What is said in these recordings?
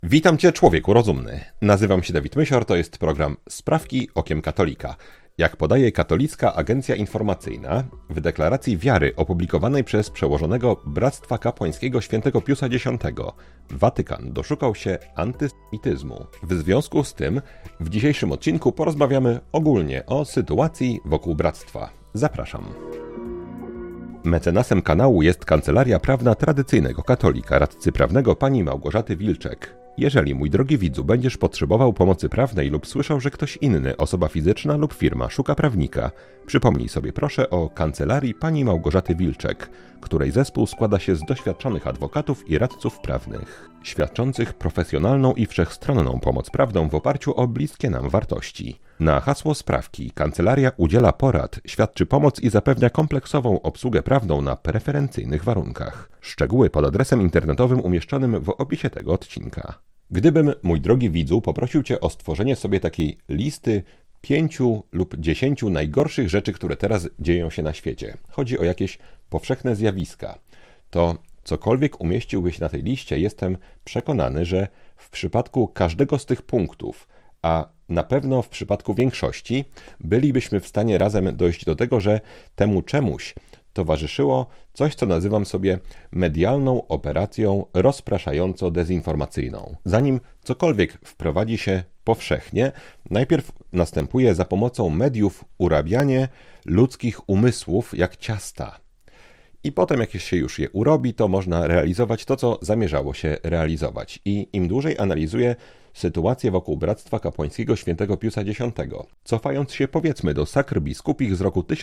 Witam Cię, człowieku rozumny. Nazywam się Dawid Mysior, to jest program Sprawki okiem katolika. Jak podaje Katolicka Agencja Informacyjna, w deklaracji wiary opublikowanej przez przełożonego Bractwa Kapłańskiego Świętego Piusa X, Watykan doszukał się antysemityzmu. W związku z tym w dzisiejszym odcinku porozmawiamy ogólnie o sytuacji wokół Bractwa. Zapraszam. Mecenasem kanału jest Kancelaria Prawna Tradycyjnego Katolika, radcy prawnego pani Małgorzaty Wilczek. Jeżeli, mój drogi widzu, będziesz potrzebował pomocy prawnej lub słyszał, że ktoś inny, osoba fizyczna lub firma, szuka prawnika, przypomnij sobie proszę o Kancelarii pani Małgorzaty Wilczek, której zespół składa się z doświadczonych adwokatów i radców prawnych, świadczących profesjonalną i wszechstronną pomoc prawną w oparciu o bliskie nam wartości. Na hasło sprawki kancelaria udziela porad, świadczy pomoc i zapewnia kompleksową obsługę prawną na preferencyjnych warunkach. Szczegóły pod adresem internetowym umieszczonym w opisie tego odcinka. Gdybym, mój drogi widzu, poprosił Cię o stworzenie sobie takiej listy 5 lub 10 najgorszych rzeczy, które teraz dzieją się na świecie. Chodzi o jakieś powszechne zjawiska. To cokolwiek umieściłbyś na tej liście, jestem przekonany, że w przypadku każdego z tych punktów, a na pewno w przypadku większości, bylibyśmy w stanie razem dojść do tego, że temu czemuś towarzyszyło coś, co nazywam sobie medialną operacją rozpraszająco-dezinformacyjną. Zanim cokolwiek wprowadzi się powszechnie, najpierw następuje za pomocą mediów urabianie ludzkich umysłów jak ciasta. I potem, jak się już je urobi, to można realizować to, co zamierzało się realizować. I im dłużej analizuję sytuację wokół Bractwa Kapłańskiego Świętego Piusa X, cofając się powiedzmy do sakr biskupich z roku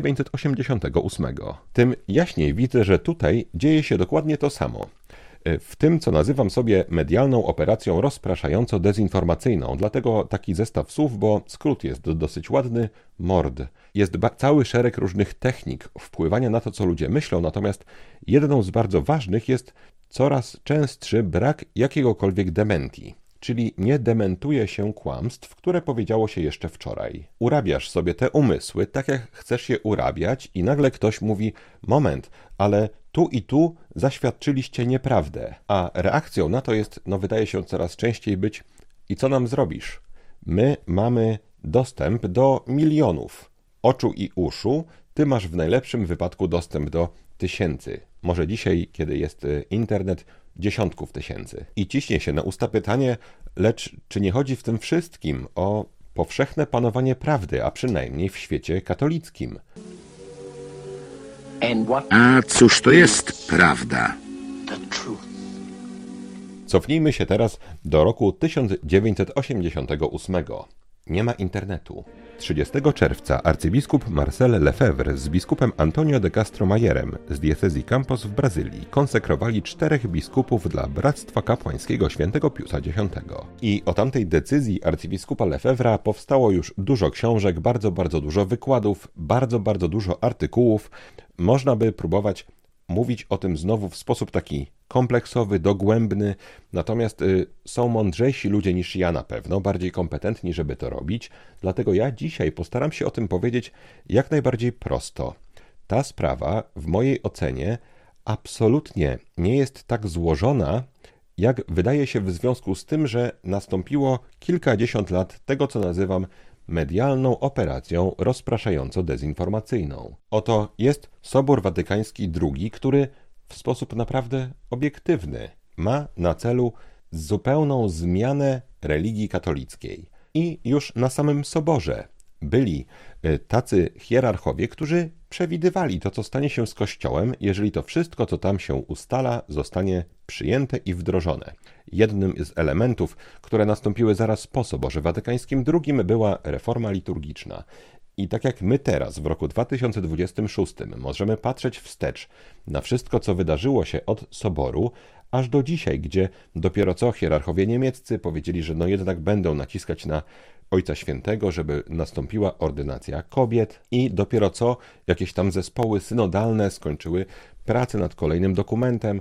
1988, tym jaśniej widzę, że tutaj dzieje się dokładnie to samo. W tym, co nazywam sobie medialną operacją rozpraszająco-dezinformacyjną, dlatego taki zestaw słów, bo skrót jest dosyć ładny, MORD. Jest cały szereg różnych technik wpływania na to, co ludzie myślą, natomiast jedną z bardzo ważnych jest coraz częstszy brak jakiegokolwiek dementi. Czyli nie dementuje się kłamstw, które powiedziało się jeszcze wczoraj. Urabiasz sobie te umysły, tak jak chcesz je urabiać i nagle ktoś mówi, moment, ale tu i tu zaświadczyliście nieprawdę. A reakcją na to jest, wydaje się coraz częściej być, i co nam zrobisz? My mamy dostęp do milionów oczu i uszu, ty masz w najlepszym wypadku dostęp do tysięcy. Może dzisiaj, kiedy jest internet, dziesiątków tysięcy. I ciśnie się na usta pytanie, lecz czy nie chodzi w tym wszystkim o powszechne panowanie prawdy, a przynajmniej w świecie katolickim? A cóż to jest prawda? Cofnijmy się teraz do roku 1988. Nie ma internetu. 30 czerwca arcybiskup Marcel Lefebvre z biskupem Antonio de Castro Mayerem z diecezji Campos w Brazylii konsekrowali 4 biskupów dla Bractwa Kapłańskiego Świętego Piusa X. I o tamtej decyzji arcybiskupa Lefebvre'a powstało już dużo książek, bardzo dużo wykładów, bardzo dużo artykułów. Można by próbować mówić o tym znowu w sposób taki kompleksowy, dogłębny, natomiast są mądrzejsi ludzie niż ja na pewno, bardziej kompetentni, żeby to robić, dlatego ja dzisiaj postaram się o tym powiedzieć jak najbardziej prosto. Ta sprawa, w mojej ocenie, absolutnie nie jest tak złożona, jak wydaje się w związku z tym, że nastąpiło kilkadziesiąt lat tego, co nazywam medialną operacją rozpraszająco-dezinformacyjną. Oto jest Sobór Watykański II, który w sposób naprawdę obiektywny ma na celu zupełną zmianę religii katolickiej. I już na samym Soborze byli tacy hierarchowie, którzy przewidywali to, co stanie się z Kościołem, jeżeli to wszystko, co tam się ustala, zostanie przyjęte i wdrożone. Jednym z elementów, które nastąpiły zaraz po Soborze Watykańskim II, była reforma liturgiczna. I tak jak my teraz, w roku 2026, możemy patrzeć wstecz na wszystko, co wydarzyło się od Soboru, aż do dzisiaj, gdzie dopiero co hierarchowie niemieccy powiedzieli, że jednak będą naciskać na Ojca Świętego, żeby nastąpiła ordynacja kobiet i dopiero co jakieś tam zespoły synodalne skończyły pracę nad kolejnym dokumentem,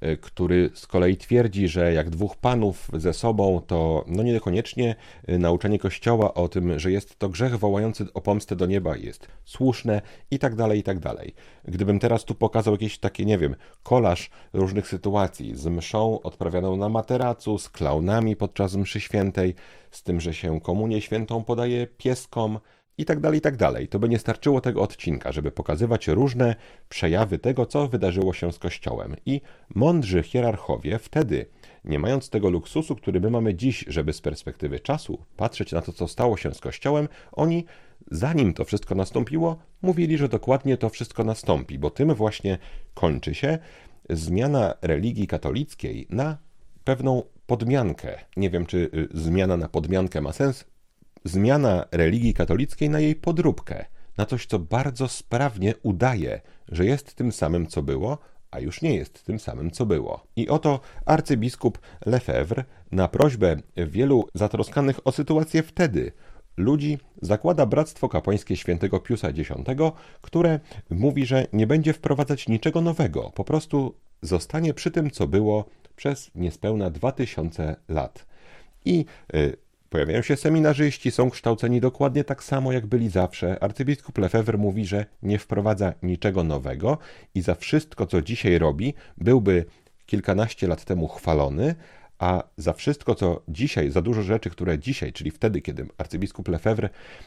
który z kolei twierdzi, że jak dwóch panów ze sobą, to niekoniecznie nauczanie Kościoła o tym, że jest to grzech wołający o pomstę do nieba jest słuszne i tak dalej, i tak dalej. Gdybym teraz tu pokazał jakieś takie, nie wiem, kolaż różnych sytuacji z mszą odprawianą na materacu, z klaunami podczas mszy świętej, z tym, że się komunię świętą podaje pieskom, i tak dalej. To by nie starczyło tego odcinka, żeby pokazywać różne przejawy tego, co wydarzyło się z Kościołem. I mądrzy hierarchowie wtedy, nie mając tego luksusu, który my mamy dziś, żeby z perspektywy czasu patrzeć na to, co stało się z Kościołem, oni, zanim to wszystko nastąpiło, mówili, że dokładnie to wszystko nastąpi, bo tym właśnie kończy się zmiana religii katolickiej na pewną podmiankę. Nie wiem, czy zmiana na podmiankę ma sens. Zmiana religii katolickiej na jej podróbkę, na coś, co bardzo sprawnie udaje, że jest tym samym, co było, a już nie jest tym samym, co było. I oto arcybiskup Lefebvre na prośbę wielu zatroskanych o sytuację wtedy ludzi zakłada Bractwo Kapłańskie Świętego Piusa X, które mówi, że nie będzie wprowadzać niczego nowego, po prostu zostanie przy tym, co było przez niespełna 2000 lat. I pojawiają się seminarzyści, są kształceni dokładnie tak samo, jak byli zawsze. Arcybiskup Lefebvre mówi, że nie wprowadza niczego nowego i za wszystko, co dzisiaj robi, byłby kilkanaście lat temu chwalony, a za wszystko, co dzisiaj, za dużo rzeczy, które dzisiaj, czyli wtedy, kiedy arcybiskup Lefebvre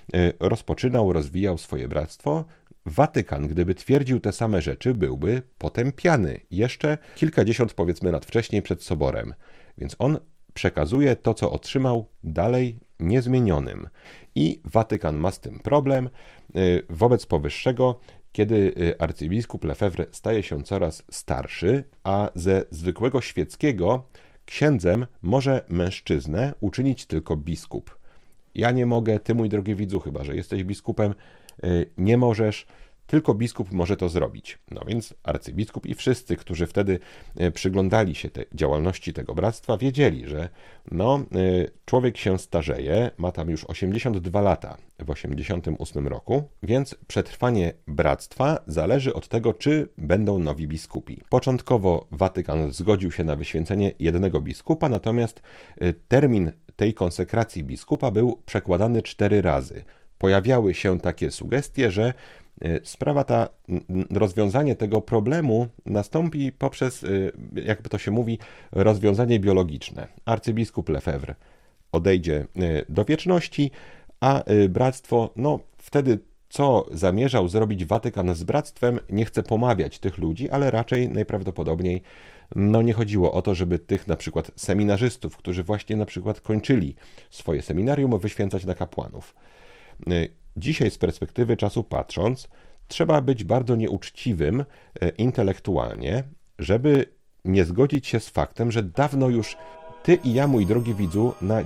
rozwijał swoje bractwo, Watykan, gdyby twierdził te same rzeczy, byłby potępiany jeszcze kilkadziesiąt, powiedzmy, lat wcześniej przed soborem. Więc on przekazuje to, co otrzymał, dalej niezmienionym. I Watykan ma z tym problem. Wobec powyższego, kiedy arcybiskup Lefebvre staje się coraz starszy, a ze zwykłego świeckiego księdzem może mężczyznę uczynić tylko biskup. Ja nie mogę, ty, mój drogi widzu, chyba że jesteś biskupem, nie możesz. Tylko biskup może to zrobić. No więc arcybiskup i wszyscy, którzy wtedy przyglądali się tej działalności tego bractwa, wiedzieli, że człowiek się starzeje, ma tam już 82 lata w 88 roku, więc przetrwanie bractwa zależy od tego, czy będą nowi biskupi. Początkowo Watykan zgodził się na wyświęcenie jednego biskupa, natomiast termin tej konsekracji biskupa był przekładany 4 razy. Pojawiały się takie sugestie, że sprawa ta, rozwiązanie tego problemu nastąpi poprzez, jakby to się mówi, rozwiązanie biologiczne. Arcybiskup Lefebvre odejdzie do wieczności, a bractwo, wtedy co zamierzał zrobić Watykan z bractwem, nie chce pomawiać tych ludzi, ale raczej najprawdopodobniej nie chodziło o to, żeby tych na przykład seminarzystów, którzy właśnie na przykład kończyli swoje seminarium, wyświęcać na kapłanów. Dzisiaj z perspektywy czasu patrząc, trzeba być bardzo nieuczciwym intelektualnie, żeby nie zgodzić się z faktem, że dawno już ty i ja, mój drogi widzu, na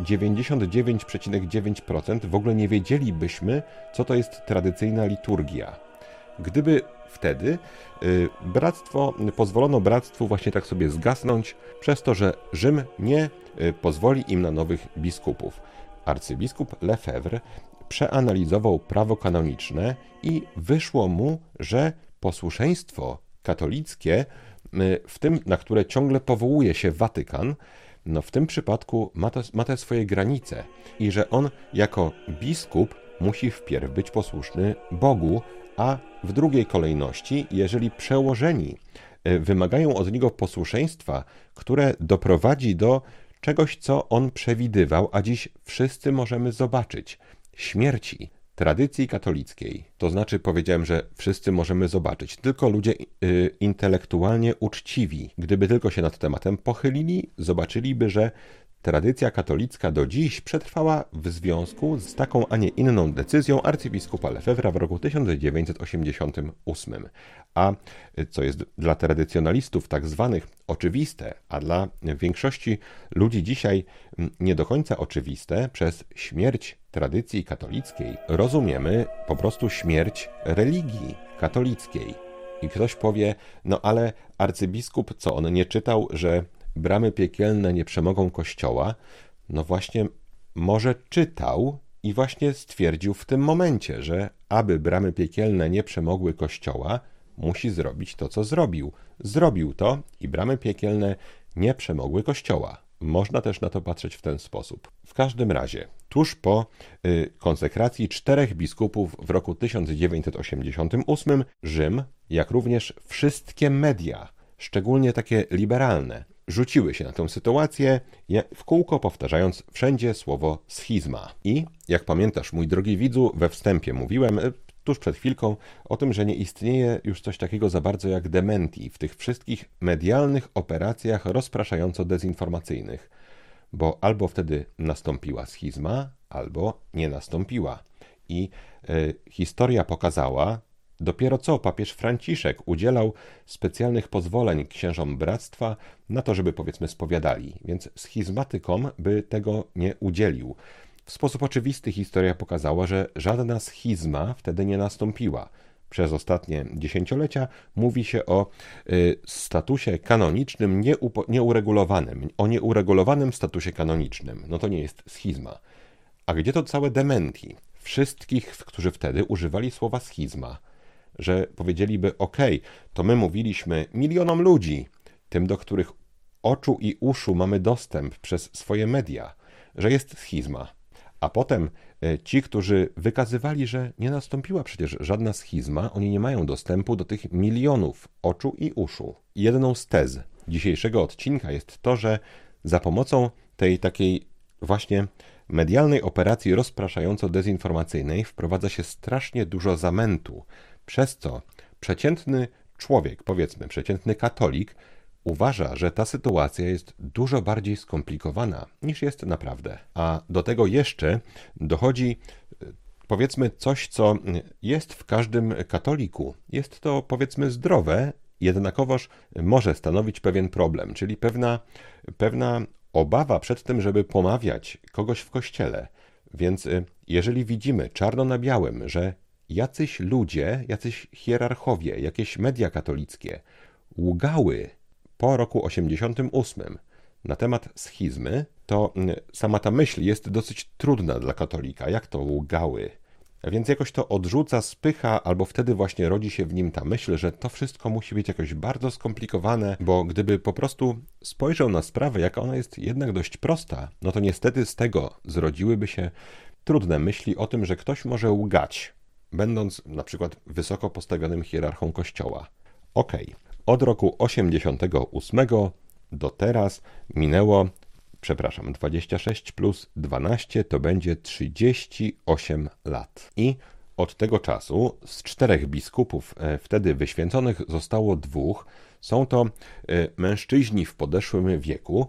99,9% w ogóle nie wiedzielibyśmy, co to jest tradycyjna liturgia. Gdyby wtedy pozwolono bractwu właśnie tak sobie zgasnąć, przez to, że Rzym nie pozwoli im na nowych biskupów. Arcybiskup Lefebvre przeanalizował prawo kanoniczne i wyszło mu, że posłuszeństwo katolickie, w tym, na które ciągle powołuje się Watykan, w tym przypadku ma te swoje granice i że on jako biskup musi wpierw być posłuszny Bogu, a w drugiej kolejności, jeżeli przełożeni wymagają od niego posłuszeństwa, które doprowadzi do czegoś, co on przewidywał, a dziś wszyscy możemy zobaczyć, śmierci tradycji katolickiej. To znaczy, powiedziałem, że wszyscy możemy zobaczyć, tylko ludzie intelektualnie uczciwi, gdyby tylko się nad tematem pochylili, zobaczyliby, że tradycja katolicka do dziś przetrwała w związku z taką, a nie inną decyzją arcybiskupa Lefebvre'a w roku 1988. A co jest dla tradycjonalistów tak zwanych oczywiste, a dla większości ludzi dzisiaj nie do końca oczywiste, przez śmierć tradycji katolickiej rozumiemy po prostu śmierć religii katolickiej. I ktoś powie, ale arcybiskup, co on nie czytał, że bramy piekielne nie przemogą Kościoła? Właśnie może czytał i właśnie stwierdził w tym momencie, że aby bramy piekielne nie przemogły Kościoła, musi zrobić to, co zrobił. Zrobił to i bramy piekielne nie przemogły Kościoła. Można też na to patrzeć w ten sposób. W każdym razie, tuż po konsekracji 4 biskupów w roku 1988 Rzym, jak również wszystkie media, szczególnie takie liberalne, rzuciły się na tę sytuację, w kółko powtarzając wszędzie słowo schizma. I, jak pamiętasz, mój drogi widzu, we wstępie mówiłem tuż przed chwilką o tym, że nie istnieje już coś takiego za bardzo jak dementi w tych wszystkich medialnych operacjach rozpraszająco-dezinformacyjnych, bo albo wtedy nastąpiła schizma, albo nie nastąpiła. I historia pokazała, dopiero co papież Franciszek udzielał specjalnych pozwoleń księżom bractwa na to, żeby powiedzmy spowiadali, więc schizmatykom by tego nie udzielił. W sposób oczywisty historia pokazała, że żadna schizma wtedy nie nastąpiła. Przez ostatnie dziesięciolecia mówi się o statusie kanonicznym nieuregulowanym, o nieuregulowanym statusie kanonicznym. No to nie jest schizma. A gdzie to całe dementi? Wszystkich, którzy wtedy używali słowa schizma, że powiedzieliby, to my mówiliśmy milionom ludzi, tym, do których oczu i uszu mamy dostęp przez swoje media, że jest schizma. A potem ci, którzy wykazywali, że nie nastąpiła przecież żadna schizma, oni nie mają dostępu do tych milionów oczu i uszu. Jedną z tez dzisiejszego odcinka jest to, że za pomocą tej takiej właśnie medialnej operacji rozpraszająco-dezinformacyjnej wprowadza się strasznie dużo zamętu, przez co przeciętny człowiek, powiedzmy przeciętny katolik, uważa, że ta sytuacja jest dużo bardziej skomplikowana niż jest naprawdę. A do tego jeszcze dochodzi, powiedzmy, coś, co jest w każdym katoliku. Jest to, powiedzmy, zdrowe, jednakowoż może stanowić pewien problem, czyli pewna obawa przed tym, żeby pomawiać kogoś w kościele. Więc jeżeli widzimy czarno na białym, że jacyś ludzie, jacyś hierarchowie, jakieś media katolickie łgały po roku 88 na temat schizmy, to sama ta myśl jest dosyć trudna dla katolika. Jak to łgały? Więc jakoś to odrzuca, spycha, albo wtedy właśnie rodzi się w nim ta myśl, że to wszystko musi być jakoś bardzo skomplikowane, bo gdyby po prostu spojrzał na sprawę, jaka ona jest jednak dość prosta, no to niestety z tego zrodziłyby się trudne myśli o tym, że ktoś może łgać, będąc na przykład wysoko postawionym hierarchą kościoła. Od roku 88 do teraz minęło, 26 plus 12 to będzie 38 lat. I od tego czasu z 4 biskupów wtedy wyświęconych zostało 2. Są to mężczyźni w podeszłym wieku,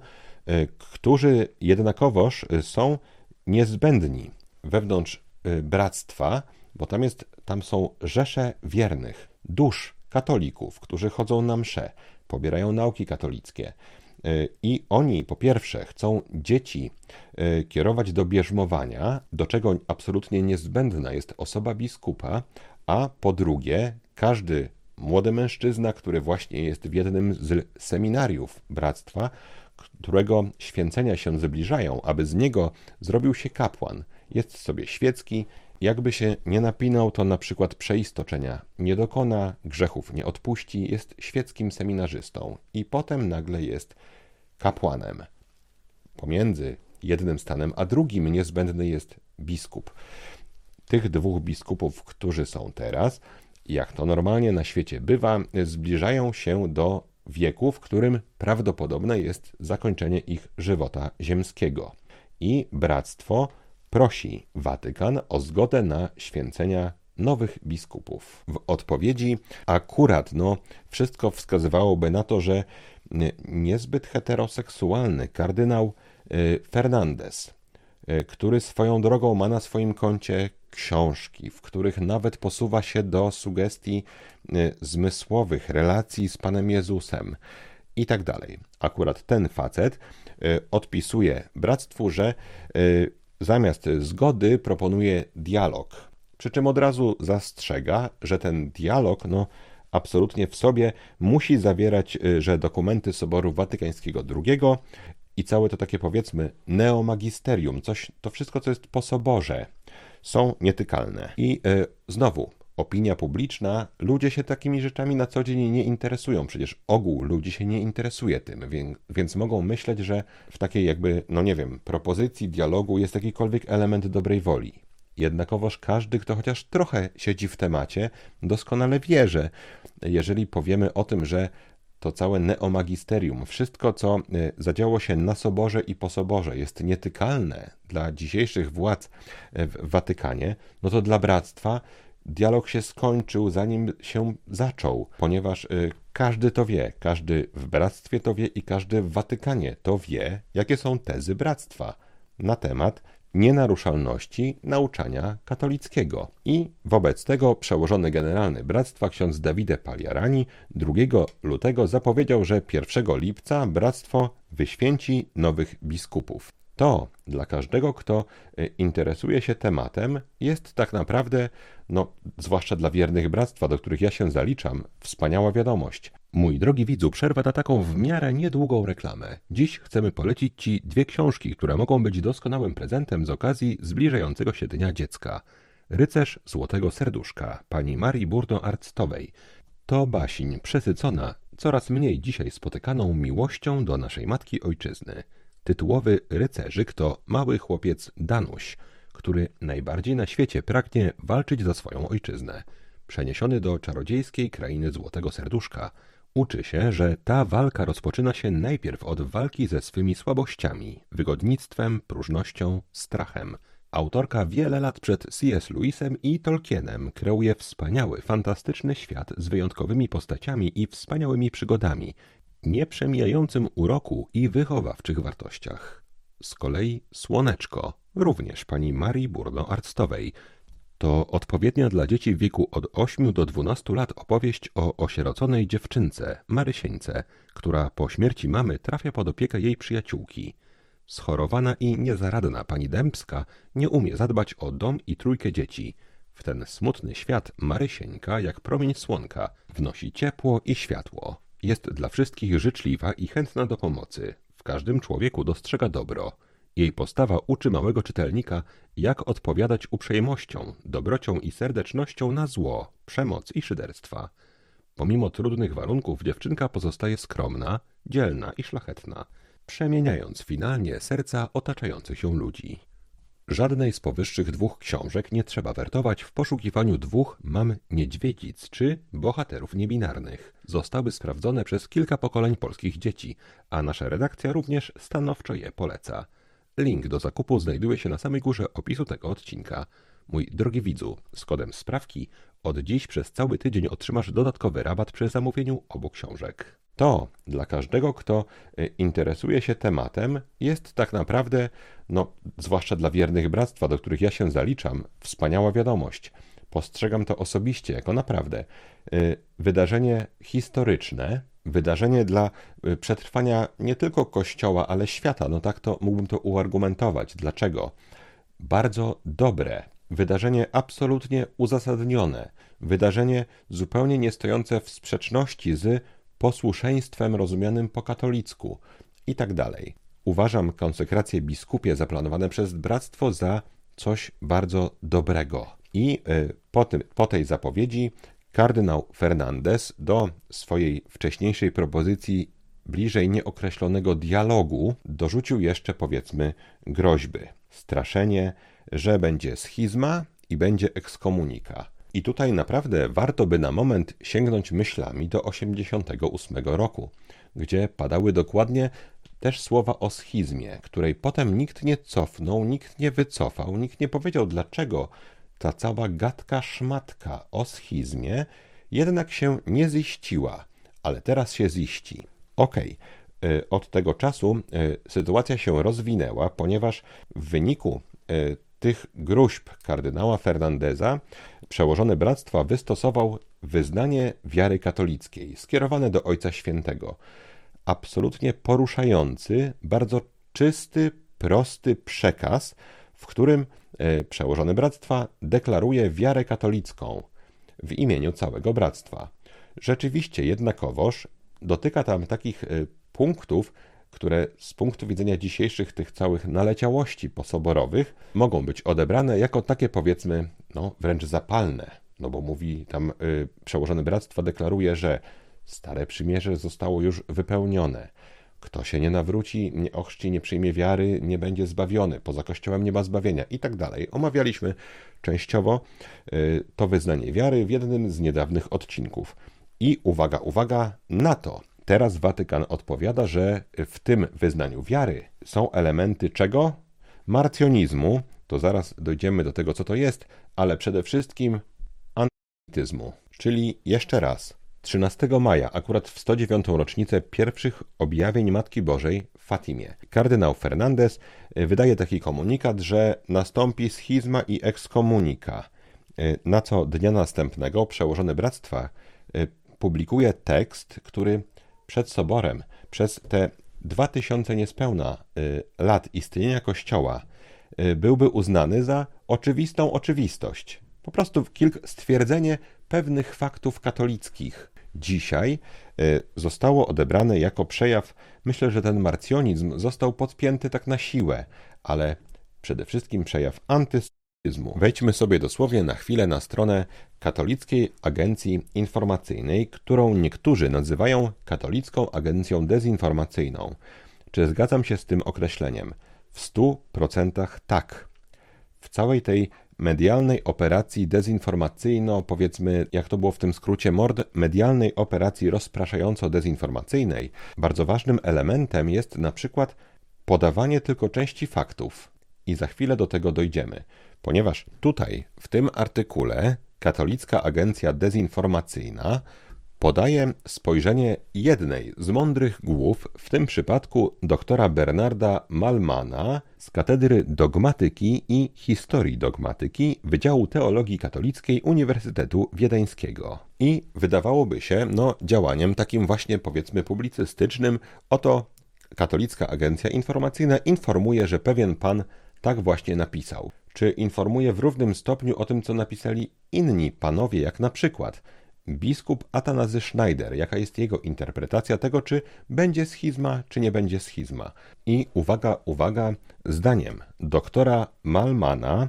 którzy jednakowoż są niezbędni wewnątrz bractwa, bo tam są rzesze wiernych, dusz katolików, którzy chodzą na msze, pobierają nauki katolickie. I oni po pierwsze chcą dzieci kierować do bierzmowania, do czego absolutnie niezbędna jest osoba biskupa, a po drugie każdy młody mężczyzna, który właśnie jest w jednym z seminariów bractwa, którego święcenia się zbliżają, aby z niego zrobił się kapłan, jest sobie świecki, jakby się nie napinał, to na przykład przeistoczenia nie dokona, grzechów nie odpuści, jest świeckim seminarzystą i potem nagle jest kapłanem. Pomiędzy jednym stanem a drugim niezbędny jest biskup. Tych 2 biskupów, którzy są teraz, jak to normalnie na świecie bywa, zbliżają się do wieku, w którym prawdopodobne jest zakończenie ich żywota ziemskiego. I bractwo prosi Watykan o zgodę na święcenia nowych biskupów. W odpowiedzi akurat wszystko wskazywałoby na to, że niezbyt heteroseksualny kardynał Fernandez, który swoją drogą ma na swoim koncie książki, w których nawet posuwa się do sugestii zmysłowych, relacji z Panem Jezusem i tak dalej. Akurat ten facet odpisuje bractwu, że zamiast zgody proponuje dialog. Przy czym od razu zastrzega, że ten dialog absolutnie w sobie musi zawierać, że dokumenty Soboru Watykańskiego II i całe to takie, powiedzmy, neomagisterium, to wszystko, co jest po Soborze, są nietykalne. I znowu opinia publiczna, ludzie się takimi rzeczami na co dzień nie interesują. Przecież ogół ludzi się nie interesuje tym, więc mogą myśleć, że w takiej jakby, no nie wiem, propozycji, dialogu jest jakikolwiek element dobrej woli. Jednakowoż każdy, kto chociaż trochę siedzi w temacie, doskonale wie, że jeżeli powiemy o tym, że to całe neomagisterium, wszystko co zadziało się na soborze i po soborze jest nietykalne dla dzisiejszych władz w Watykanie, no to dla Bractwa dialog się skończył zanim się zaczął, ponieważ każdy to wie, każdy w Bractwie to wie i każdy w Watykanie to wie, jakie są tezy Bractwa na temat nienaruszalności nauczania katolickiego. I wobec tego przełożony generalny Bractwa ksiądz Davide Pagliarani 2 lutego zapowiedział, że 1 lipca Bractwo wyświęci nowych biskupów. To dla każdego, kto interesuje się tematem, jest tak naprawdę, zwłaszcza dla wiernych Bractwa, do których ja się zaliczam, wspaniała wiadomość. Mój drogi widzu, przerwa na taką w miarę niedługą reklamę. Dziś chcemy polecić Ci 2 książki, które mogą być doskonałym prezentem z okazji zbliżającego się Dnia Dziecka. Rycerz Złotego Serduszka, pani Marii Bourdon-Arctowej. To baśń przesycona, coraz mniej dzisiaj spotykaną miłością do naszej matki ojczyzny. Tytułowy rycerzyk to mały chłopiec Danuś, który najbardziej na świecie pragnie walczyć za swoją ojczyznę. Przeniesiony do czarodziejskiej krainy Złotego Serduszka, uczy się, że ta walka rozpoczyna się najpierw od walki ze swymi słabościami, wygodnictwem, próżnością, strachem. Autorka wiele lat przed C.S. Lewisem i Tolkienem kreuje wspaniały, fantastyczny świat z wyjątkowymi postaciami i wspaniałymi przygodami, nieprzemijającym uroku i wychowawczych wartościach. Z kolei Słoneczko, również pani Marii Bourdon-Arctowej, to odpowiednia dla dzieci w wieku od 8 do 12 lat opowieść o osieroconej dziewczynce, Marysieńce, która po śmierci mamy trafia pod opiekę jej przyjaciółki. Schorowana i niezaradna pani Dębska nie umie zadbać o dom i 3 dzieci. W ten smutny świat Marysieńka, jak promień słonka, wnosi ciepło i światło. Jest dla wszystkich życzliwa i chętna do pomocy. W każdym człowieku dostrzega dobro. Jej postawa uczy małego czytelnika, jak odpowiadać uprzejmością, dobrocią i serdecznością na zło, przemoc i szyderstwa. Pomimo trudnych warunków dziewczynka pozostaje skromna, dzielna i szlachetna, przemieniając finalnie serca otaczających się ludzi. Żadnej z powyższych 2 książek nie trzeba wertować w poszukiwaniu 2 mam niedźwiedzic czy bohaterów niebinarnych. Zostały sprawdzone przez kilka pokoleń polskich dzieci, a nasza redakcja również stanowczo je poleca. Link do zakupu znajduje się na samej górze opisu tego odcinka. Mój drogi widzu, z kodem SPRAWKI od dziś przez cały tydzień otrzymasz dodatkowy rabat przy zamówieniu obu książek. To dla każdego, kto interesuje się tematem, jest tak naprawdę, zwłaszcza dla wiernych Bractwa, do których ja się zaliczam, wspaniała wiadomość. Postrzegam to osobiście jako naprawdę wydarzenie historyczne, wydarzenie dla przetrwania nie tylko Kościoła, ale świata. Tak to mógłbym to uargumentować. Dlaczego? Bardzo dobre. Wydarzenie absolutnie uzasadnione. Wydarzenie zupełnie nie stojące w sprzeczności z posłuszeństwem rozumianym po katolicku i tak dalej. Uważam konsekracje biskupie zaplanowane przez Bractwo za coś bardzo dobrego. I po tej zapowiedzi kardynał Fernandez do swojej wcześniejszej propozycji bliżej nieokreślonego dialogu dorzucił jeszcze, powiedzmy, groźby. Straszenie, że będzie schizma i będzie ekskomunika. I tutaj naprawdę warto by na moment sięgnąć myślami do 1988 roku, gdzie padały dokładnie też słowa o schizmie, której potem nikt nie cofnął, nikt nie wycofał, nikt nie powiedział, dlaczego ta cała gadka szmatka o schizmie jednak się nie ziściła, ale teraz się ziści. Od tego czasu sytuacja się rozwinęła, ponieważ w wyniku tych gruźb kardynała Fernandeza przełożony Bractwa wystosował wyznanie wiary katolickiej skierowane do Ojca Świętego. Absolutnie poruszający, bardzo czysty, prosty przekaz, w którym przełożony Bractwa deklaruje wiarę katolicką w imieniu całego Bractwa. Rzeczywiście jednakowoż dotyka tam takich punktów, które z punktu widzenia dzisiejszych tych całych naleciałości posoborowych mogą być odebrane jako takie, powiedzmy, wręcz zapalne. no bo mówi tam przełożony bractwa deklaruje, że stare przymierze zostało już wypełnione. Kto się nie nawróci, nie ochrzci, nie przyjmie wiary, nie będzie zbawiony. Poza Kościołem nie ma zbawienia i tak dalej. Omawialiśmy częściowo to wyznanie wiary w jednym z niedawnych odcinków. I uwaga, na to. Teraz Watykan odpowiada, że w tym wyznaniu wiary są elementy czego? Marcjonizmu. To zaraz dojdziemy do tego, co to jest, ale przede wszystkim antysemityzmu. Czyli jeszcze raz. 13 maja, akurat w 109. rocznicę pierwszych objawień Matki Bożej w Fatimie. Kardynał Fernandez wydaje taki komunikat, że nastąpi schizma i ekskomunika. Na co dnia następnego przełożony bractwa publikuje tekst, który przed soborem, przez te 2000 niespełna lat istnienia Kościoła byłby uznany za oczywistą oczywistość. Po prostu stwierdzenie pewnych faktów katolickich. Dzisiaj zostało odebrane jako przejaw, myślę, że ten marcjonizm został podpięty tak na siłę, ale przede wszystkim przejaw antysemityzmu. Wejdźmy sobie dosłownie na chwilę na stronę Katolickiej Agencji Informacyjnej, którą niektórzy nazywają Katolicką Agencją Dezinformacyjną. Czy zgadzam się z tym określeniem? W 100% tak. W całej tej medialnej operacji dezinformacyjno, powiedzmy, jak to było w tym skrócie MORD, medialnej operacji rozpraszająco-dezinformacyjnej, bardzo ważnym elementem jest na przykład podawanie tylko części faktów. I za chwilę do tego dojdziemy, ponieważ tutaj, w tym artykule, Katolicka Agencja Dezinformacyjna podaje spojrzenie jednej z mądrych głów, w tym przypadku doktora Bernarda Malmana z Katedry Dogmatyki i Historii Dogmatyki Wydziału Teologii Katolickiej Uniwersytetu Wiedeńskiego. I wydawałoby się, działaniem takim właśnie, powiedzmy, publicystycznym, oto Katolicka Agencja Informacyjna informuje, że pewien pan tak właśnie napisał. Czy informuje w równym stopniu o tym, co napisali inni panowie, jak na przykład biskup Atanazy Schneider, jaka jest jego interpretacja tego, czy będzie schizma, czy nie będzie schizma. I uwaga, zdaniem doktora Malmana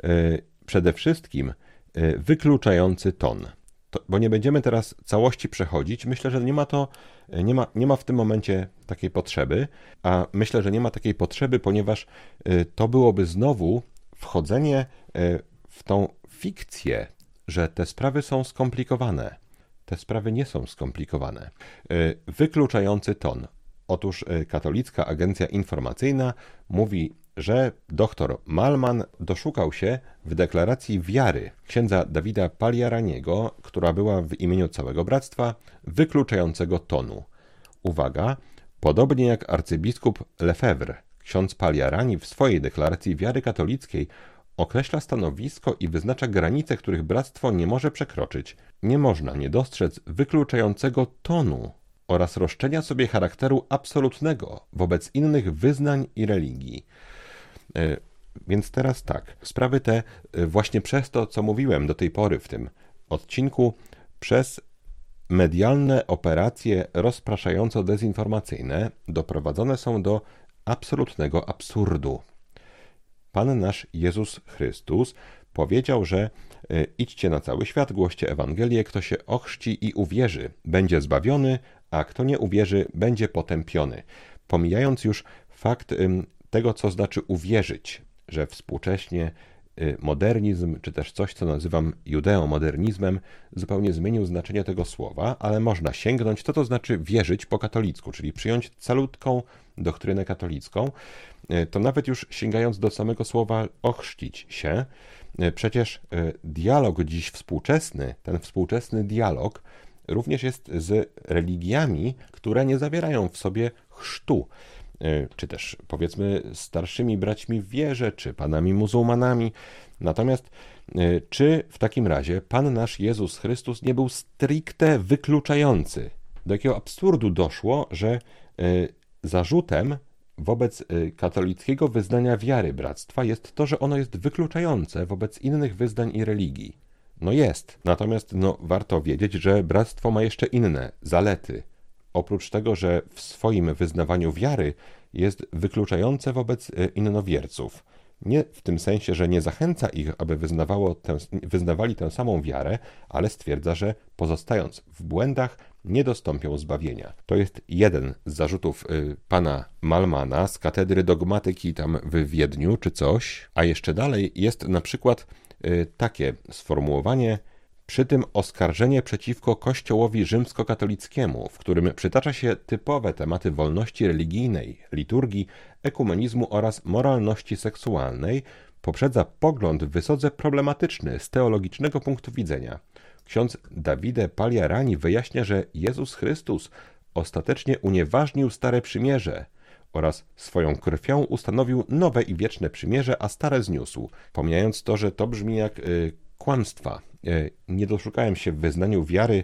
przede wszystkim wykluczający ton. Bo nie będziemy teraz całości przechodzić. Myślę, że nie ma w tym momencie takiej potrzeby, a myślę, że nie ma takiej potrzeby, ponieważ to byłoby znowu wchodzenie w tą fikcję, że te sprawy są skomplikowane. Te sprawy nie są skomplikowane. Wykluczający ton. Otóż Katolicka Agencja Informacyjna mówi, że doktor Malman doszukał się w deklaracji wiary księdza Dawida Paliaraniego, która była w imieniu całego bractwa, wykluczającego tonu. Uwaga, podobnie jak arcybiskup Lefebvre, ksiądz Paliarani w swojej deklaracji wiary katolickiej określa stanowisko i wyznacza granice, których bractwo nie może przekroczyć. Nie można nie dostrzec wykluczającego tonu oraz roszczenia sobie charakteru absolutnego wobec innych wyznań i religii. Więc teraz tak, sprawy te właśnie przez to, co mówiłem do tej pory w tym odcinku, przez medialne operacje rozpraszająco-dezinformacyjne doprowadzone są do absolutnego absurdu. Pan nasz Jezus Chrystus powiedział, że idźcie na cały świat, głoście Ewangelię, kto się ochrzci i uwierzy, będzie zbawiony, a kto nie uwierzy, będzie potępiony. Pomijając już fakt tego, co znaczy uwierzyć, że współcześnie modernizm, czy też coś, co nazywam judeomodernizmem, zupełnie zmienił znaczenie tego słowa, ale można sięgnąć, co to znaczy wierzyć po katolicku, czyli przyjąć calutką doktrynę katolicką, to nawet już sięgając do samego słowa ochrzcić się, przecież dialog dziś współczesny, ten współczesny dialog również jest z religiami, które nie zawierają w sobie chrztu, czy też powiedzmy starszymi braćmi w wierze, czy panami muzułmanami. Natomiast czy w takim razie Pan nasz Jezus Chrystus nie był stricte wykluczający? Do jakiego absurdu doszło, że zarzutem wobec katolickiego wyznania wiary bractwa jest to, że ono jest wykluczające wobec innych wyznań i religii. No jest. Natomiast warto wiedzieć, że bractwo ma jeszcze inne zalety. Oprócz tego, że w swoim wyznawaniu wiary jest wykluczające wobec innowierców. Nie w tym sensie, że nie zachęca ich, aby wyznawali tę samą wiarę, ale stwierdza, że pozostając w błędach, nie dostąpią zbawienia. To jest jeden z zarzutów pana Malmana z katedry dogmatyki tam w Wiedniu czy coś, a jeszcze dalej jest na przykład takie sformułowanie: przy tym oskarżenie przeciwko Kościołowi rzymskokatolickiemu, w którym przytacza się typowe tematy wolności religijnej, liturgii, ekumenizmu oraz moralności seksualnej, poprzedza pogląd wysoce problematyczny z teologicznego punktu widzenia. Ksiądz Davide Pagliarani wyjaśnia, że Jezus Chrystus ostatecznie unieważnił stare przymierze oraz swoją krwią ustanowił nowe i wieczne przymierze, a stare zniósł. Pomijając to, że to brzmi jak kłamstwa. Nie doszukałem się w wyznaniu wiary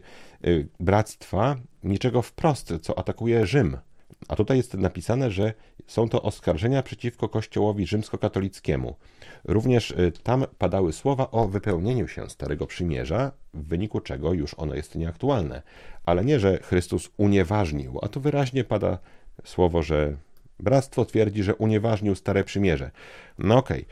bractwa niczego wprost, co atakuje Rzym. A tutaj jest napisane, że są to oskarżenia przeciwko Kościołowi rzymskokatolickiemu. Również tam padały słowa o wypełnieniu się Starego Przymierza, w wyniku czego już ono jest nieaktualne. Ale nie, że Chrystus unieważnił, a tu wyraźnie pada słowo, że bractwo twierdzi, że unieważnił Stare Przymierze. No okej.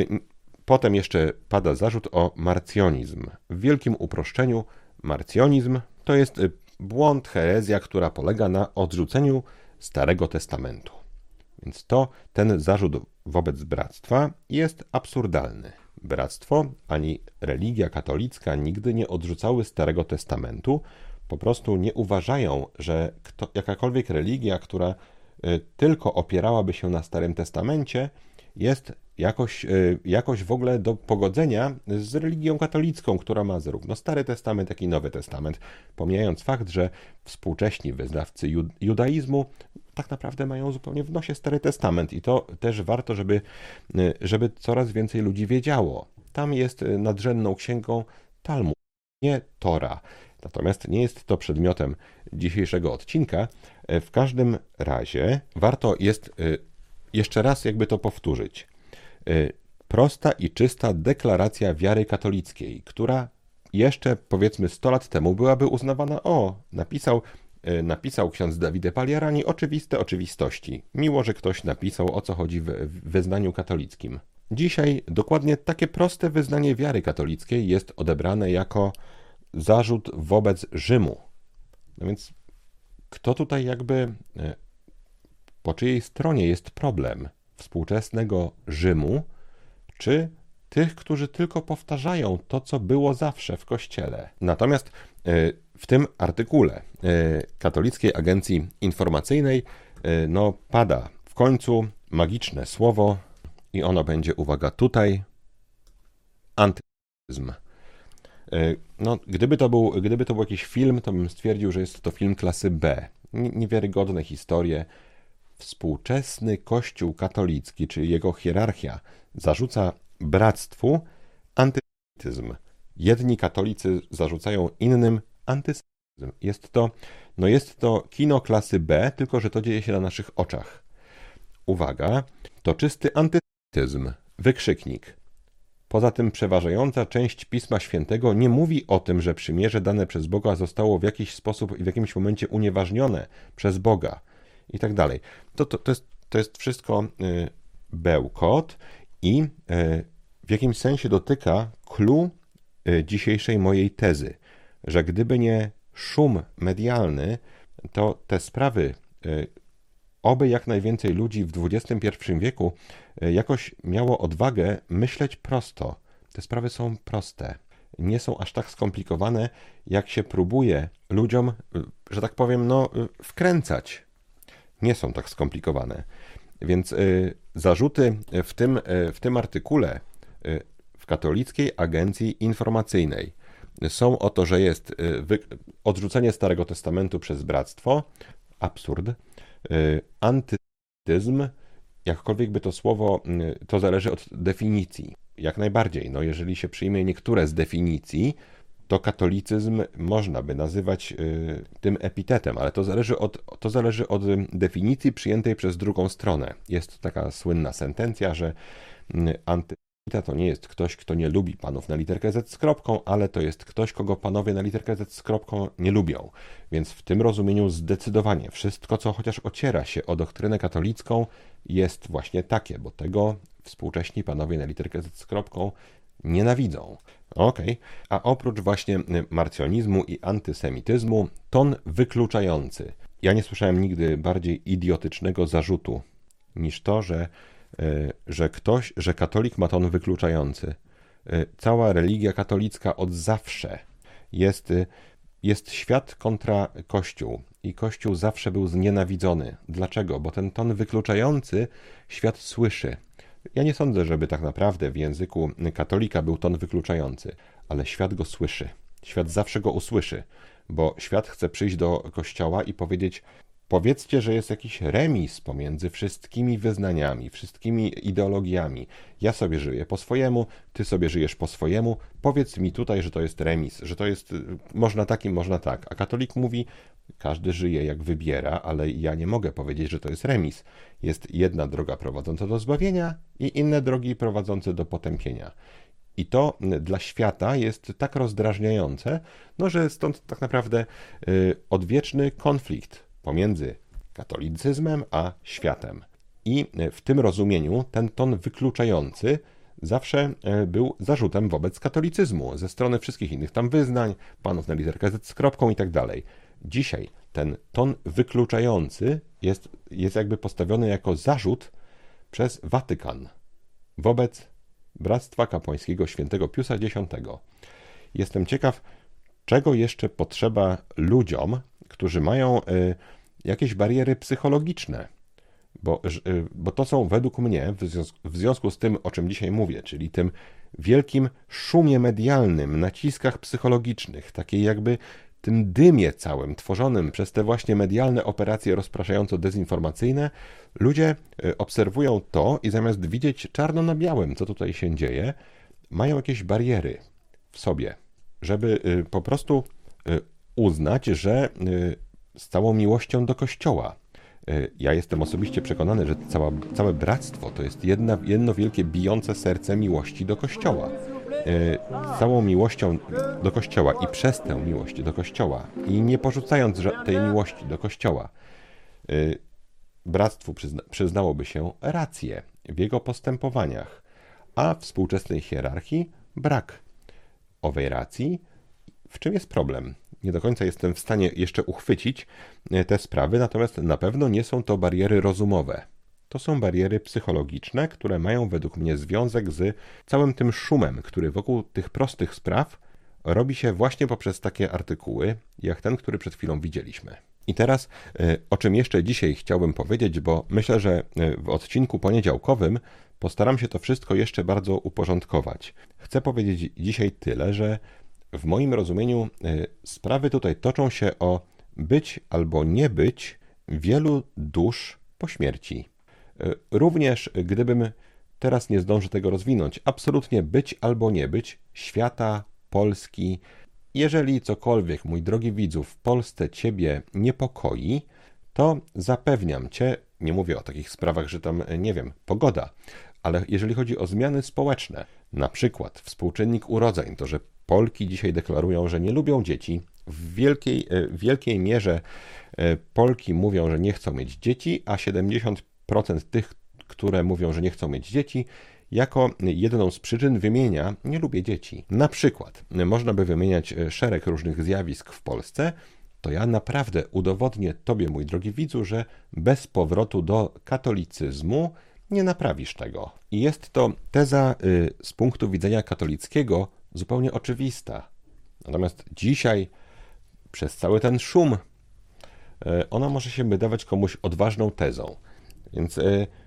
Potem jeszcze pada zarzut o marcjonizm. W wielkim uproszczeniu marcjonizm to jest błąd, herezja, która polega na odrzuceniu Starego Testamentu. Więc ten zarzut wobec bractwa jest absurdalny. Bractwo ani religia katolicka nigdy nie odrzucały Starego Testamentu. Po prostu nie uważają, że jakakolwiek religia, która tylko opierałaby się na Starym Testamencie, jest jakoś w ogóle do pogodzenia z religią katolicką, która ma zarówno Stary Testament, jak i Nowy Testament, pomijając fakt, że współcześni wyznawcy judaizmu tak naprawdę mają zupełnie w nosie Stary Testament i to też warto, żeby coraz więcej ludzi wiedziało. Tam jest nadrzędną księgą Talmud, nie Tora. Natomiast nie jest to przedmiotem dzisiejszego odcinka. W każdym razie warto jest jeszcze raz jakby to powtórzyć. Prosta i czysta deklaracja wiary katolickiej, która jeszcze powiedzmy 100 lat temu byłaby uznawana, napisał ksiądz Davide Pagliarani oczywiste oczywistości. Miło, że ktoś napisał, o co chodzi w wyznaniu katolickim. Dzisiaj dokładnie takie proste wyznanie wiary katolickiej jest odebrane jako zarzut wobec Rzymu. No więc kto tutaj po czyjej stronie jest problem? Współczesnego Rzymu, czy tych, którzy tylko powtarzają to, co było zawsze w Kościele? Natomiast w tym artykule Katolickiej Agencji Informacyjnej pada w końcu magiczne słowo i ono będzie, uwaga, tutaj, antysemityzm. Gdyby to był jakiś film, to bym stwierdził, że jest to film klasy B. Niewiarygodne historie. Współczesny Kościół katolicki, czyli jego hierarchia, zarzuca bractwu antysemityzm. Jedni katolicy zarzucają innym antysemityzm. Jest to kino klasy B, tylko że to dzieje się na naszych oczach. Uwaga, to czysty antysemityzm. Wykrzyknik. Poza tym przeważająca część Pisma Świętego nie mówi o tym, że przymierze dane przez Boga zostało w jakiś sposób i w jakimś momencie unieważnione przez Boga i tak dalej. To jest wszystko bełkot i w jakimś sensie dotyka clou dzisiejszej mojej tezy, że gdyby nie szum medialny, to te sprawy, oby jak najwięcej ludzi w XXI wieku jakoś miało odwagę myśleć prosto. Te sprawy są proste. Nie są aż tak skomplikowane, jak się próbuje ludziom, że tak powiem, wkręcać. Nie są tak skomplikowane. Więc zarzuty w tym artykule w Katolickiej Agencji Informacyjnej są o to, że jest odrzucenie Starego Testamentu przez bractwo, absurd, antysemityzm, jakkolwiek by to słowo, to zależy od definicji. Jak najbardziej. Jeżeli się przyjmie niektóre z definicji, to katolicyzm można by nazywać tym epitetem, ale to zależy od definicji przyjętej przez drugą stronę. Jest taka słynna sentencja, że antysemita to nie jest ktoś, kto nie lubi panów na literkę Z z kropką, ale to jest ktoś, kogo panowie na literkę Z z kropką nie lubią. Więc w tym rozumieniu zdecydowanie wszystko, co chociaż ociera się o doktrynę katolicką, jest właśnie takie, bo tego współcześni panowie na literkę Z z kropką nienawidzą. Okej. A oprócz właśnie marcjonizmu i antysemityzmu, ton wykluczający. Ja nie słyszałem nigdy bardziej idiotycznego zarzutu niż to, że katolik ma ton wykluczający. Cała religia katolicka od zawsze jest świat kontra Kościół i Kościół zawsze był znienawidzony. Dlaczego? Bo ten ton wykluczający świat słyszy. Ja nie sądzę, żeby tak naprawdę w języku katolika był ton wykluczający, ale świat go słyszy. Świat zawsze go usłyszy, bo świat chce przyjść do Kościoła i powiedzieć: powiedzcie, że jest jakiś remis pomiędzy wszystkimi wyznaniami, wszystkimi ideologiami. Ja sobie żyję po swojemu, ty sobie żyjesz po swojemu. Powiedz mi tutaj, że to jest remis, że to jest można tak i można tak. A katolik mówi: każdy żyje jak wybiera, ale ja nie mogę powiedzieć, że to jest remis. Jest jedna droga prowadząca do zbawienia i inne drogi prowadzące do potępienia. I to dla świata jest tak rozdrażniające, że stąd tak naprawdę odwieczny konflikt pomiędzy katolicyzmem a światem. I w tym rozumieniu ten ton wykluczający zawsze był zarzutem wobec katolicyzmu ze strony wszystkich innych tam wyznań, panów na literkę Z z kropką i tak dalej. Dzisiaj ten ton wykluczający jest jakby postawiony jako zarzut przez Watykan wobec Bractwa Kapłańskiego Świętego Piusa X. Jestem ciekaw, czego jeszcze potrzeba ludziom, którzy mają jakieś bariery psychologiczne, bo to są według mnie, w związku z tym, o czym dzisiaj mówię, czyli tym wielkim szumie medialnym, naciskach psychologicznych, takiej jakby tym dymie całym tworzonym przez te właśnie medialne operacje rozpraszająco-dezinformacyjne, ludzie obserwują to i zamiast widzieć czarno na białym, co tutaj się dzieje, mają jakieś bariery w sobie, żeby po prostu uznać, że z całą miłością do Kościoła. Ja jestem osobiście przekonany, że całe bractwo to jest jedno wielkie bijące serce miłości do Kościoła. Całą miłością do Kościoła i przez tę miłość do Kościoła i nie porzucając tej miłości do Kościoła, bractwu przyznałoby się rację w jego postępowaniach, a w współczesnej hierarchii brak owej racji. W czym jest problem? Nie do końca jestem w stanie jeszcze uchwycić te sprawy, natomiast na pewno nie są to bariery rozumowe. To są bariery psychologiczne, które mają według mnie związek z całym tym szumem, który wokół tych prostych spraw robi się właśnie poprzez takie artykuły, jak ten, który przed chwilą widzieliśmy. I teraz, o czym jeszcze dzisiaj chciałbym powiedzieć, bo myślę, że w odcinku poniedziałkowym postaram się to wszystko jeszcze bardzo uporządkować. Chcę powiedzieć dzisiaj tyle, że w moim rozumieniu sprawy tutaj toczą się o być albo nie być wielu dusz po śmierci. Również gdybym teraz nie zdążę tego rozwinąć, absolutnie być albo nie być świata, Polski. Jeżeli cokolwiek, mój drogi widzu, w Polsce Ciebie niepokoi, to zapewniam Cię, nie mówię o takich sprawach, że tam, nie wiem, pogoda, ale jeżeli chodzi o zmiany społeczne, na przykład współczynnik urodzeń, to, że Polki dzisiaj deklarują, że nie lubią dzieci, w wielkiej mierze Polki mówią, że nie chcą mieć dzieci, a 70% tych, które mówią, że nie chcą mieć dzieci, jako jedną z przyczyn wymienia: nie lubię dzieci. Na przykład można by wymieniać szereg różnych zjawisk w Polsce. To ja naprawdę udowodnię Tobie, mój drogi widzu, że bez powrotu do katolicyzmu nie naprawisz tego. I jest to teza z punktu widzenia katolickiego zupełnie oczywista. Natomiast dzisiaj, przez cały ten szum, ona może się wydawać komuś odważną tezą. Więc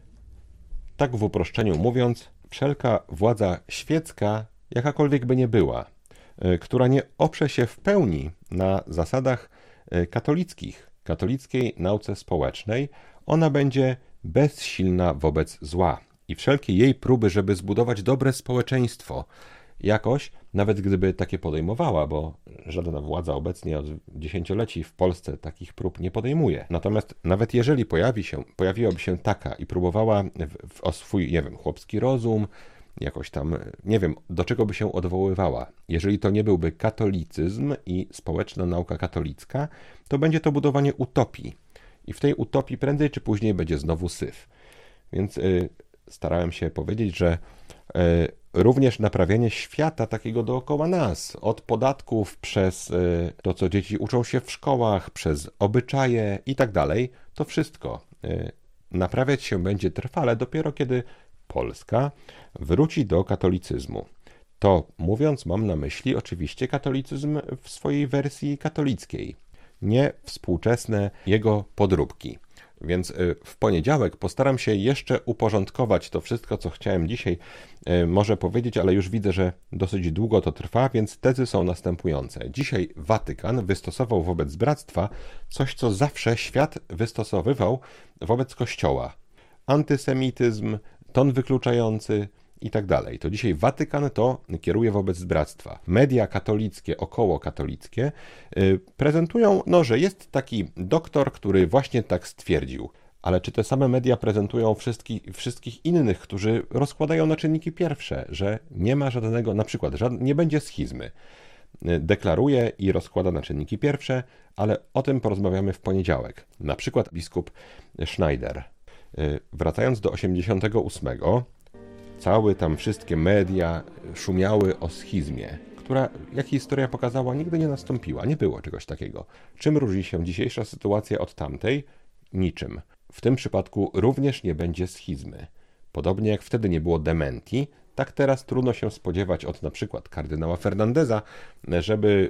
tak w uproszczeniu mówiąc, wszelka władza świecka, jakakolwiek by nie była, która nie oprze się w pełni na zasadach katolickich, katolickiej nauce społecznej, ona będzie bezsilna wobec zła. I wszelkie jej próby, żeby zbudować dobre społeczeństwo, jakoś, nawet gdyby takie podejmowała, bo żadna władza obecnie od dziesięcioleci w Polsce takich prób nie podejmuje. Natomiast nawet jeżeli pojawiłaby się taka i próbowała o swój, nie wiem, chłopski rozum, jakoś tam, nie wiem, do czego by się odwoływała. Jeżeli to nie byłby katolicyzm i społeczna nauka katolicka, to będzie to budowanie utopii. I w tej utopii prędzej czy później będzie znowu syf. Więc starałem się powiedzieć, że również naprawianie świata takiego dookoła nas, od podatków przez to, co dzieci uczą się w szkołach, przez obyczaje i tak dalej, to wszystko naprawiać się będzie trwale dopiero kiedy Polska wróci do katolicyzmu. To mówiąc, mam na myśli oczywiście katolicyzm w swojej wersji katolickiej, nie współczesne jego podróbki. Więc w poniedziałek postaram się jeszcze uporządkować to wszystko, co chciałem dzisiaj może powiedzieć, ale już widzę, że dosyć długo to trwa, więc tezy są następujące. Dzisiaj Watykan wystosował wobec bractwa coś, co zawsze świat wystosowywał wobec Kościoła. Antysemityzm, ton wykluczający i tak dalej. To dzisiaj Watykan to kieruje wobec bractwa. Media katolickie, okołokatolickie prezentują, że jest taki doktor, który właśnie tak stwierdził. Ale czy te same media prezentują wszystkich innych, którzy rozkładają na czynniki pierwsze, że nie ma żadnego, na przykład nie będzie schizmy. Deklaruje i rozkłada na czynniki pierwsze, ale o tym porozmawiamy w poniedziałek. Na przykład biskup Schneider. Wracając do 88, cały tam wszystkie media szumiały o schizmie, która, jak historia pokazała, nigdy nie nastąpiła. Nie było czegoś takiego. Czym różni się dzisiejsza sytuacja od tamtej? Niczym. W tym przypadku również nie będzie schizmy. Podobnie jak wtedy nie było dementi, tak teraz trudno się spodziewać od na przykład kardynała Fernandeza, żeby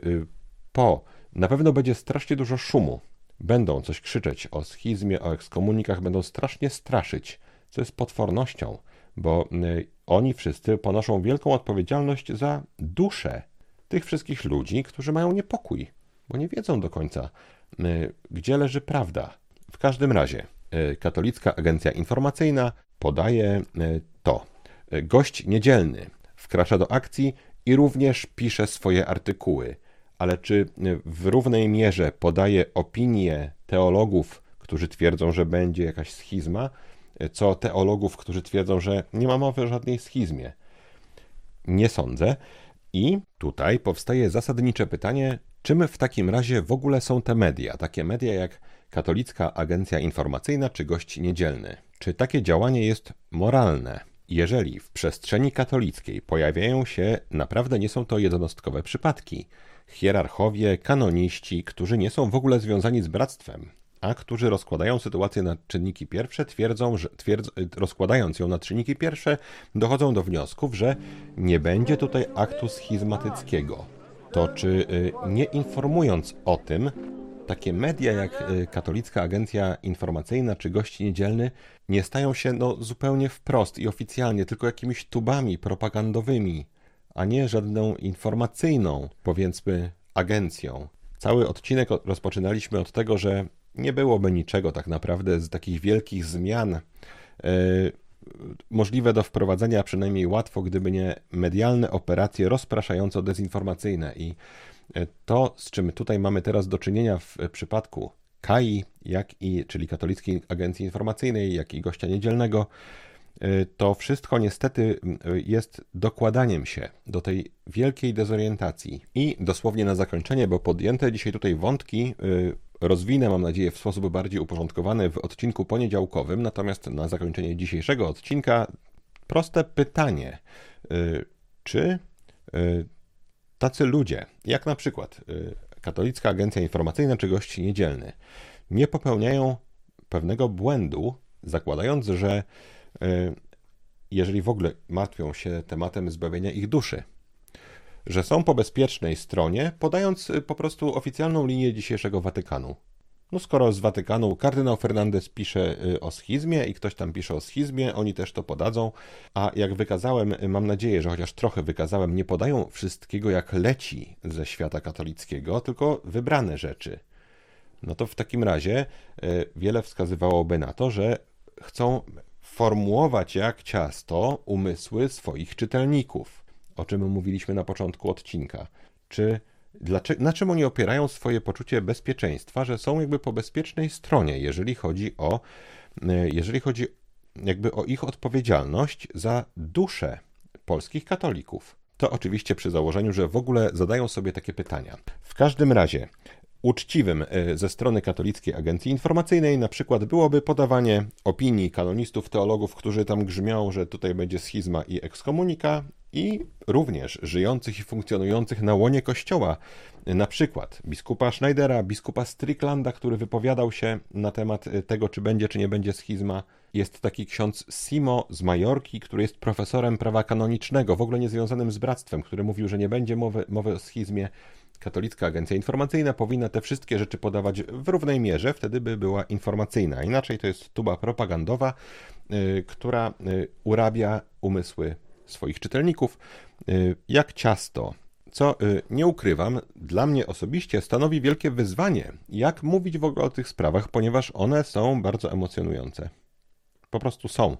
na pewno będzie strasznie dużo szumu. Będą coś krzyczeć o schizmie, o ekskomunikach, będą strasznie straszyć, co jest potwornością, bo oni wszyscy ponoszą wielką odpowiedzialność za duszę tych wszystkich ludzi, którzy mają niepokój, bo nie wiedzą do końca, gdzie leży prawda. W każdym razie Katolicka Agencja Informacyjna podaje to. Gość niedzielny wkracza do akcji i również pisze swoje artykuły. Ale czy w równej mierze podaje opinie teologów, którzy twierdzą, że będzie jakaś schizma, co teologów, którzy twierdzą, że nie ma mowy o żadnej schizmie? Nie sądzę. I tutaj powstaje zasadnicze pytanie, czym w takim razie w ogóle są te media? Takie media jak Katolicka Agencja Informacyjna czy Gość Niedzielny. Czy takie działanie jest moralne? Jeżeli w przestrzeni katolickiej pojawiają się, naprawdę nie są to jednostkowe przypadki, hierarchowie, kanoniści, którzy nie są w ogóle związani z bractwem, a którzy rozkładają sytuację na czynniki pierwsze, rozkładając ją na czynniki pierwsze, dochodzą do wniosków, że nie będzie tutaj aktu schizmatyckiego. To czy nie informując o tym, takie media jak Katolicka Agencja Informacyjna czy Gość Niedzielny nie stają się zupełnie wprost i oficjalnie tylko jakimiś tubami propagandowymi, a nie żadną informacyjną, powiedzmy, agencją. Cały odcinek rozpoczynaliśmy od tego, że nie byłoby niczego tak naprawdę z takich wielkich zmian możliwe do wprowadzenia, przynajmniej łatwo, gdyby nie medialne operacje rozpraszająco-dezinformacyjne. I to, z czym tutaj mamy teraz do czynienia w przypadku KAI, czyli Katolickiej Agencji Informacyjnej, jak i Gościa Niedzielnego, to wszystko niestety jest dokładaniem się do tej wielkiej dezorientacji. I dosłownie na zakończenie, bo podjęte dzisiaj tutaj wątki rozwinę, mam nadzieję, w sposób bardziej uporządkowany w odcinku poniedziałkowym, natomiast na zakończenie dzisiejszego odcinka proste pytanie, czy tacy ludzie, jak na przykład Katolicka Agencja Informacyjna czy Gość Niedzielny, nie popełniają pewnego błędu, zakładając, że jeżeli w ogóle martwią się tematem zbawienia ich duszy, że są po bezpiecznej stronie, podając po prostu oficjalną linię dzisiejszego Watykanu. Skoro z Watykanu kardynał Fernandez pisze o schizmie i ktoś tam pisze o schizmie, oni też to podadzą, a jak wykazałem, mam nadzieję, że chociaż trochę wykazałem, nie podają wszystkiego jak leci ze świata katolickiego, tylko wybrane rzeczy. To w takim razie wiele wskazywałoby na to, że chcą formułować jak ciasto umysły swoich czytelników, o czym mówiliśmy na początku odcinka. Na czym oni opierają swoje poczucie bezpieczeństwa, że są jakby po bezpiecznej stronie, jeżeli chodzi jakby o ich odpowiedzialność za duszę polskich katolików. To oczywiście przy założeniu, że w ogóle zadają sobie takie pytania. W każdym razie uczciwym ze strony Katolickiej Agencji Informacyjnej na przykład byłoby podawanie opinii kanonistów, teologów, którzy tam grzmią, że tutaj będzie schizma i ekskomunika, i również żyjących i funkcjonujących na łonie Kościoła, na przykład biskupa Schneidera, biskupa Stricklanda, który wypowiadał się na temat tego, czy będzie, czy nie będzie schizma. Jest taki ksiądz Simo z Majorki, który jest profesorem prawa kanonicznego, w ogóle niezwiązanym z bractwem, który mówił, że nie będzie mowy o schizmie. Katolicka Agencja Informacyjna powinna te wszystkie rzeczy podawać w równej mierze, wtedy by była informacyjna. Inaczej to jest tuba propagandowa, która urabia umysły swoich czytelników jak ciasto. Co, nie ukrywam, dla mnie osobiście stanowi wielkie wyzwanie, jak mówić w ogóle o tych sprawach, ponieważ one są bardzo emocjonujące. Po prostu są.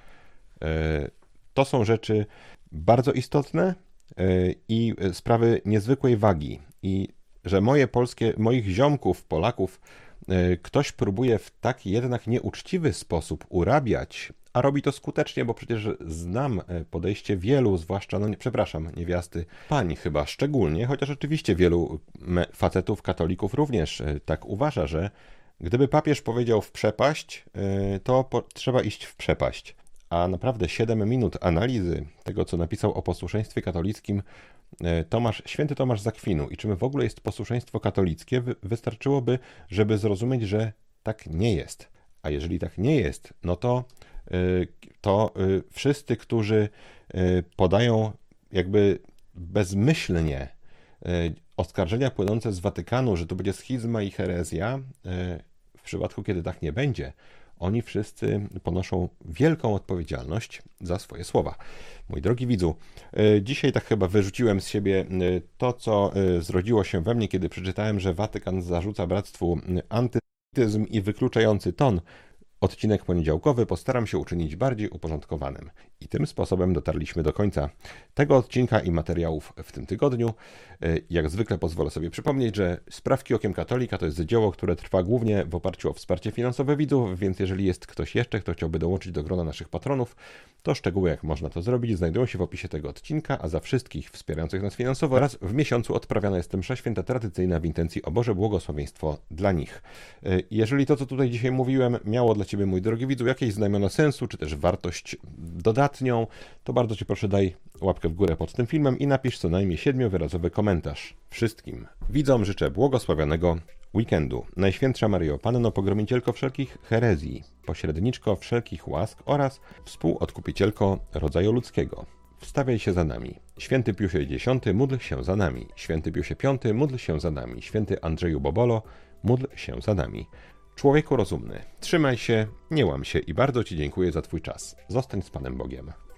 To są rzeczy bardzo istotne i sprawy niezwykłej wagi. I że moich ziomków, Polaków, ktoś próbuje w taki jednak nieuczciwy sposób urabiać, a robi to skutecznie, bo przecież znam podejście wielu, zwłaszcza, niewiasty, pań chyba szczególnie, chociaż oczywiście wielu facetów, katolików również tak uważa, że gdyby papież powiedział w przepaść, to trzeba iść w przepaść. A naprawdę 7 minut analizy tego, co napisał o posłuszeństwie katolickim święty Tomasz z Akwinu i czym w ogóle jest posłuszeństwo katolickie, wystarczyłoby, żeby zrozumieć, że tak nie jest. A jeżeli tak nie jest, no to wszyscy, którzy podają jakby bezmyślnie oskarżenia płynące z Watykanu, że to będzie schizma i herezja, w przypadku, kiedy tak nie będzie, oni wszyscy ponoszą wielką odpowiedzialność za swoje słowa. Mój drogi widzu, dzisiaj tak chyba wyrzuciłem z siebie to, co zrodziło się we mnie, kiedy przeczytałem, że Watykan zarzuca bractwu antysemityzm i wykluczający ton. Odcinek poniedziałkowy postaram się uczynić bardziej uporządkowanym. I tym sposobem dotarliśmy do końca tego odcinka i materiałów w tym tygodniu. Jak zwykle pozwolę sobie przypomnieć, że Sprawki okiem katolika to jest dzieło, które trwa głównie w oparciu o wsparcie finansowe widzów, więc jeżeli jest ktoś jeszcze, kto chciałby dołączyć do grona naszych patronów, to szczegóły, jak można to zrobić, znajdują się w opisie tego odcinka, a za wszystkich wspierających nas finansowo raz w miesiącu odprawiana jest msza święta tradycyjna w intencji o Boże błogosławieństwo dla nich. Jeżeli to, co tutaj dzisiaj mówiłem, miało dla Ciebie, mój drogi widzu, jakieś znamiona sensu, czy też wartość dodatnią, to bardzo Cię proszę, daj łapkę w górę pod tym filmem i napisz co najmniej 7-wyrazowy komentarz. Wszystkim widzom życzę błogosławionego weekendu. Najświętsza Maryjo, Panno Pogromicielko wszelkich herezji, pośredniczko wszelkich łask oraz współodkupicielko rodzaju ludzkiego, wstawiaj się za nami. Święty Piusie X, módl się za nami. Święty Piusie V, módl się za nami. Święty Andrzeju Bobolo, módl się za nami. Człowieku rozumny, trzymaj się, nie łam się i bardzo Ci dziękuję za Twój czas. Zostań z Panem Bogiem.